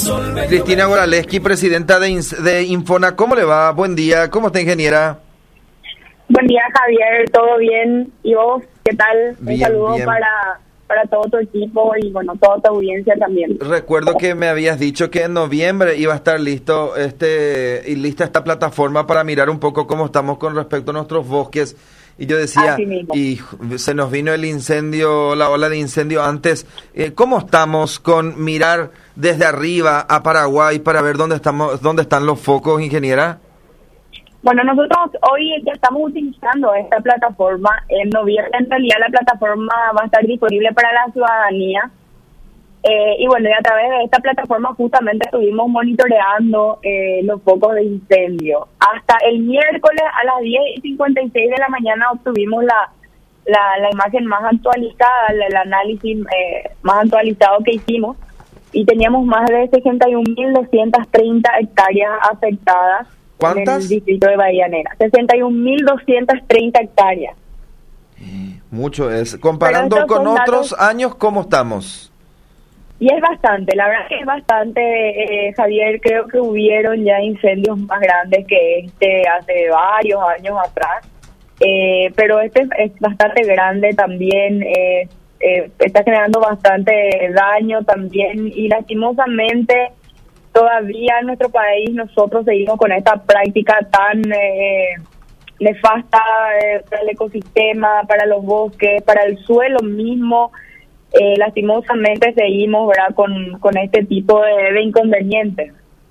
Cristina Goraleski, presidenta de Infona, ¿cómo le va? Buen día, ¿cómo está, ingeniera? Buen día, Javier, ¿todo bien? ¿Y vos? ¿Qué tal? Bien, un saludo bien. para todo tu equipo y, bueno, toda tu audiencia también. Recuerdo que me habías dicho que en noviembre iba a estar listo y lista esta plataforma para mirar un poco cómo estamos con respecto a nuestros bosques. Y yo decía, Así mismo. y se nos vino el incendio, la ola de incendio antes. ¿Cómo estamos con mirar desde arriba a Paraguay para ver dónde están los focos, ingeniera? Bueno, nosotros hoy ya estamos utilizando esta plataforma. En noviembre, en realidad, la plataforma va a estar disponible para la ciudadanía. Y bueno, y a través de esta plataforma justamente estuvimos monitoreando los focos de incendio. Hasta el miércoles a las 10:56 de la mañana obtuvimos la imagen más actualizada, el análisis más actualizado que hicimos. Y teníamos más de 61.230 hectáreas afectadas. ¿Cuántas? En el distrito de Bahía Negra. 61.230 hectáreas. Mucho es. Comparando Pero estos con son otros datos- años, ¿cómo estamos? Y es bastante, la verdad que es bastante, Javier. Creo que hubieron ya incendios más grandes que hace varios años atrás, pero este es bastante grande también, está generando bastante daño también, y lastimosamente todavía en nuestro país nosotros seguimos con esta práctica tan nefasta para el ecosistema, para los bosques, para el suelo mismo. Lastimosamente seguimos, ¿verdad?, con este tipo de inconvenientes.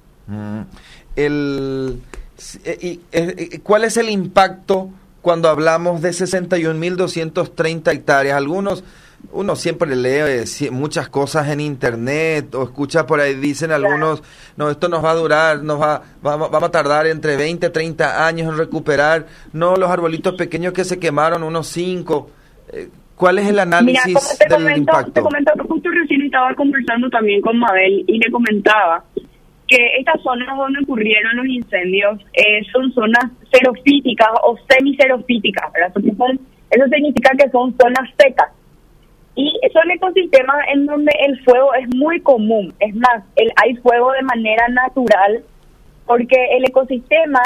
¿Cuál es el impacto cuando hablamos de 61.230 hectáreas? Uno siempre lee muchas cosas en internet o escucha por ahí, dicen algunos, no, esto nos va a durar, vamos a tardar entre 20 30 años en recuperar, no, los arbolitos pequeños que se quemaron, unos 5. ¿Cuál es el análisis del impacto? Te comento, justo recién estaba conversando también con Mabel y le comentaba que estas zonas donde ocurrieron los incendios son zonas xerofíticas o semicerofíticas, ¿verdad? Eso significa que son zonas secas. Y son ecosistemas en donde el fuego es muy común. Es más, hay fuego de manera natural, porque el ecosistema,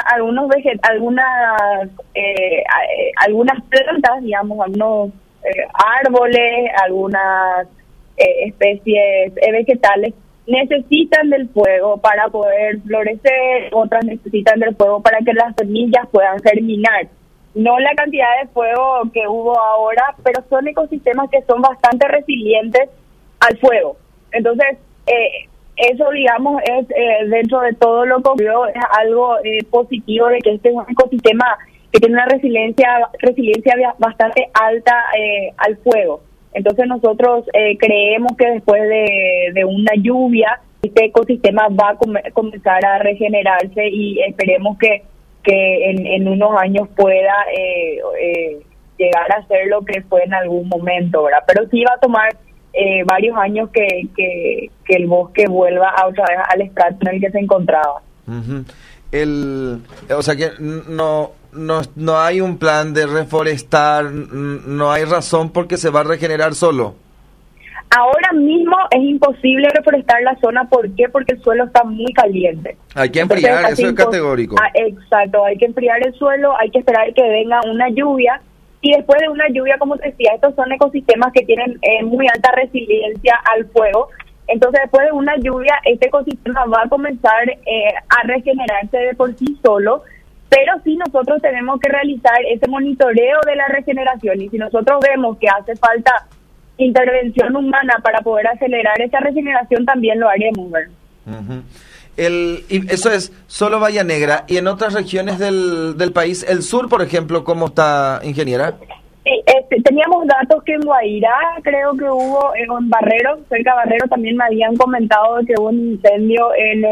algunas plantas, digamos, algunos árboles, algunas especies vegetales necesitan del fuego para poder florecer, otras necesitan del fuego para que las semillas puedan germinar. No la cantidad de fuego que hubo ahora, pero son ecosistemas que son bastante resilientes al fuego. Entonces, eso, digamos, es dentro de todo lo que ocurrió, es algo positivo, de que este es un ecosistema que tiene una resiliencia bastante alta al fuego. Entonces nosotros creemos que después de una lluvia, este ecosistema va a comenzar a regenerarse, y esperemos que en unos años pueda llegar a ser lo que fue en algún momento, ¿verdad? Pero sí va a tomar varios años que el bosque vuelva a otra vez al estrato en el que se encontraba. Uh-huh. O sea que no hay un plan de reforestar, no hay razón porque se va a regenerar solo. Ahora mismo es imposible reforestar la zona. ¿Por qué? Porque el suelo está muy caliente. Hay que enfriar, eso es categórico. Exacto, hay que enfriar el suelo, hay que esperar que venga una lluvia, y después de una lluvia, como te decía, estos son ecosistemas que tienen muy alta resiliencia al fuego. Entonces, después de una lluvia, este ecosistema va a comenzar a regenerarse de por sí solo, pero sí nosotros tenemos que realizar ese monitoreo de la regeneración, y si nosotros vemos que hace falta intervención humana para poder acelerar esa regeneración, también lo haremos, ¿verdad? Uh-huh. Y eso es solo Bahía Negra. ¿Y en otras regiones del país, el sur, por ejemplo, cómo está, ingeniera? Teníamos datos que en Guairá, creo que hubo, en Barrero, cerca de Barrero, también me habían comentado que hubo un incendio en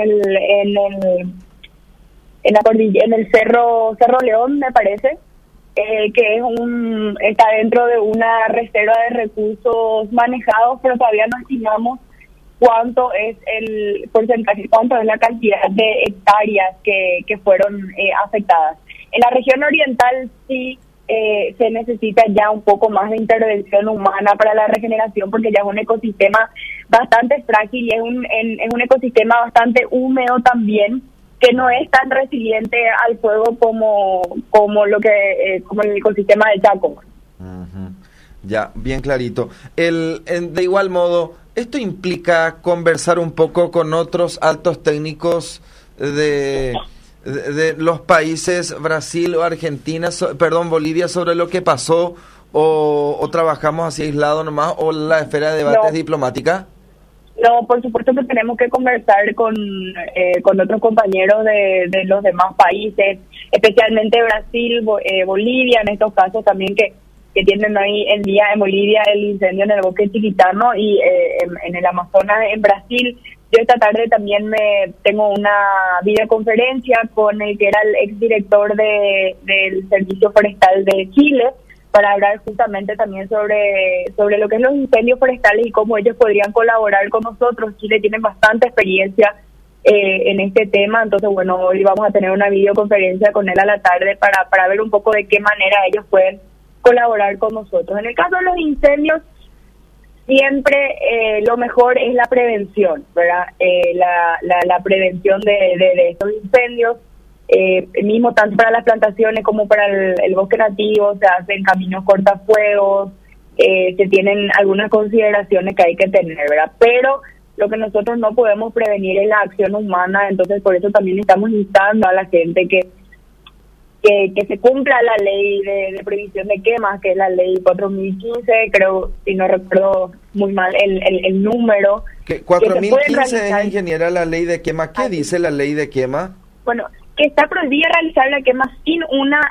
el Cerro León, me parece, que está dentro de una reserva de recursos manejados, pero todavía no estimamos cuánto es el porcentaje, cuánto es la cantidad de hectáreas que fueron afectadas. En la región oriental sí se necesita ya un poco más de intervención humana para la regeneración, porque ya es un ecosistema bastante frágil y es es un ecosistema bastante húmedo también, que no es tan resiliente al fuego como el ecosistema del Chaco. Uh-huh. Ya, bien clarito. De igual modo, ¿esto implica conversar un poco con otros altos técnicos de los países Brasil o Argentina, Bolivia, sobre lo que pasó, o trabajamos así aislado nomás, o la esfera de debate diplomática? No, por supuesto que tenemos que conversar con otros compañeros de los demás países, especialmente Brasil, Bolivia, en estos casos también que tienen hoy en día en Bolivia el incendio en el bosque chiquitano y en el Amazonas en Brasil. Yo esta tarde también tengo una videoconferencia con el que era el exdirector del Servicio Forestal de Chile, para hablar justamente también sobre lo que es los incendios forestales y cómo ellos podrían colaborar con nosotros. Chile tiene bastante experiencia en este tema, entonces bueno, hoy vamos a tener una videoconferencia con él a la tarde para ver un poco de qué manera ellos pueden colaborar con nosotros. En el caso de los incendios, siempre lo mejor es la prevención, ¿verdad? La prevención de estos incendios. Mismo tanto para las plantaciones como para el bosque nativo, se hacen caminos cortafuegos, se tienen algunas consideraciones que hay que tener, ¿verdad? Pero lo que nosotros no podemos prevenir es la acción humana, entonces por eso también estamos instando a la gente que se cumpla la ley de previsión de quemas, que es la ley 4015, creo, si no recuerdo muy mal el número. 4015 es, ingeniera, la ley de quema. ¿Qué dice la ley de quema? Bueno, que está prohibida realizar la quema sin una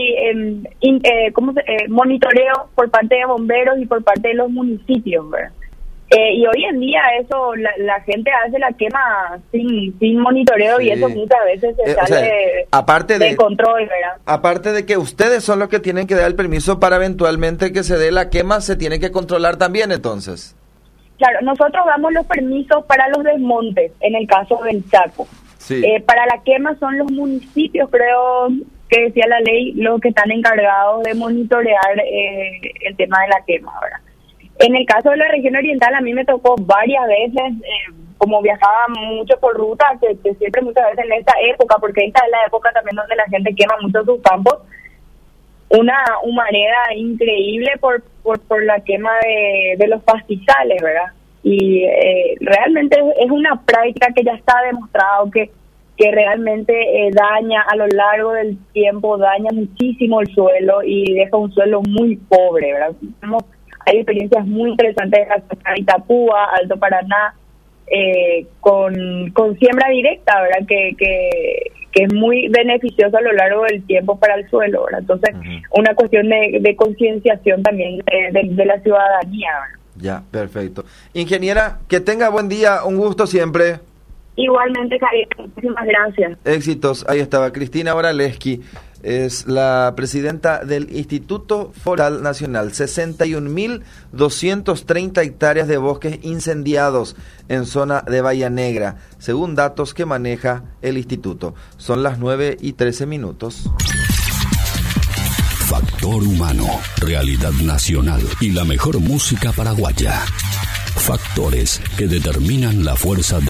monitoreo por parte de bomberos y por parte de los municipios, ¿verdad? Y hoy en día eso la gente hace la quema sin monitoreo, sí. Y eso muchas veces se sale de control, ¿verdad? Aparte de que ustedes son los que tienen que dar el permiso para eventualmente que se dé la quema, se tiene que controlar también, entonces. Claro, nosotros damos los permisos para los desmontes, en el caso del Chaco. Sí. Para la quema son los municipios, creo que decía la ley, los que están encargados de monitorear el tema de la quema, ¿verdad? En el caso de la región oriental, a mí me tocó varias veces, como viajaba mucho por ruta, que siempre muchas veces en esta época, porque esta es la época también donde la gente quema mucho sus campos, una humareda increíble por la quema de los pastizales, ¿verdad? Y realmente es una práctica que ya está demostrado que realmente daña a lo largo del tiempo, daña muchísimo el suelo y deja un suelo muy pobre, ¿verdad? Hay experiencias muy interesantes en Itapúa, Alto Paraná, con siembra directa, ¿verdad? Que es muy beneficiosa a lo largo del tiempo para el suelo, ¿verdad? Entonces, una cuestión de concienciación también de la ciudadanía, ¿verdad? Ya, perfecto. Ingeniera, que tenga buen día, un gusto siempre. Igualmente, Javier, muchísimas gracias. Éxitos, ahí estaba Cristina Oraleski, es la presidenta del Instituto Forestal Nacional. 61.230 hectáreas de bosques incendiados en zona de Bahía Negra, según datos que maneja el instituto. Son las 9:13. Factor humano, realidad nacional y la mejor música paraguaya. Factores que determinan la fuerza de